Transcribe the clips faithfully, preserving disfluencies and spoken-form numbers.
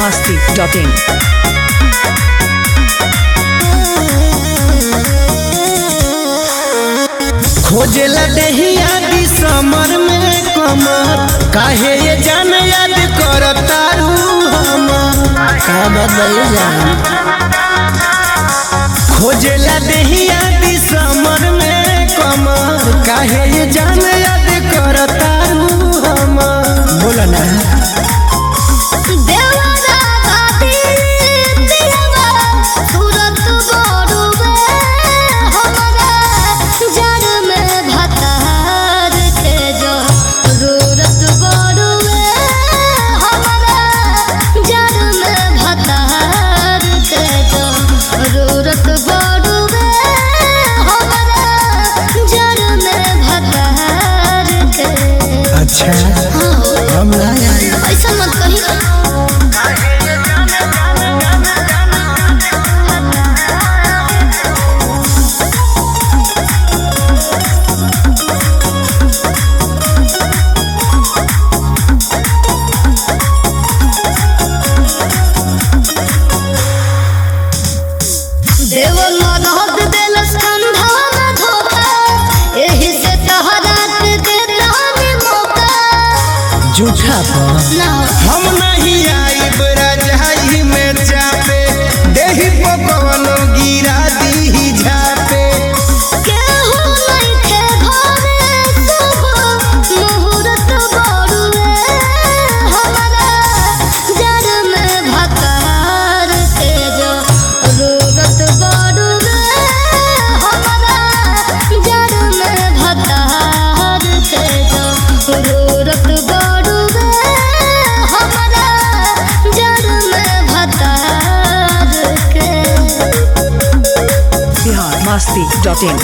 masti dot in. खोजेला देहिया दिसमर में कमर काहे ये जान याद करतारू हम का बदल जान खोजेला देहिया दिसमर में कमर काहे ये जान याद करतारू हम बोला ना अच्छा हम ना ऐसा मत कही देवल मदद देलस कंधा में धोखा एही से तहरा के देतानी मौका झूठा ना हम नहीं आइब रजाई में चापे देही पकवनो गिरा दी झापे केहू नहीं थे घरे सब मुहूर्त बड़ुए हमारा जड़ में भकार के जो रूरत बड़ुए हमारा जड़ में भकार के जो रूरत बड़ुए हमारा जड़ में भकार के Bihar masti dot in.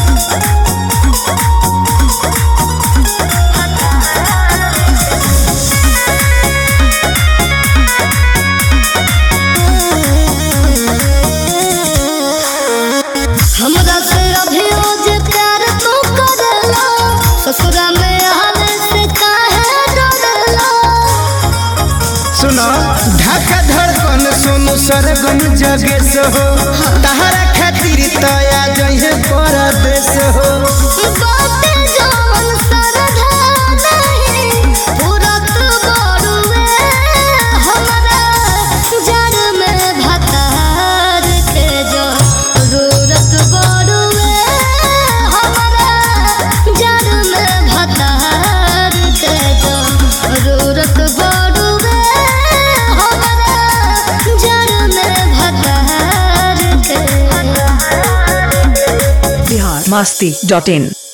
हमरा से अभियो जे प्यार तू करला ससुरा में आवे से काहे डरला सुनो ढाका धड़कन सोनू सरगम जगेश हो तहरा खातिर तया जइहे परदेश हो बाते जवन सरधा नहीं पूरत बड़ुए हमरा जड़ में भतार के जो रूरत बड़ुए हमरा जड़ में भतार के जो रूरत बड़ुए हमरा जड़ में भतार के Bihar masti dot in.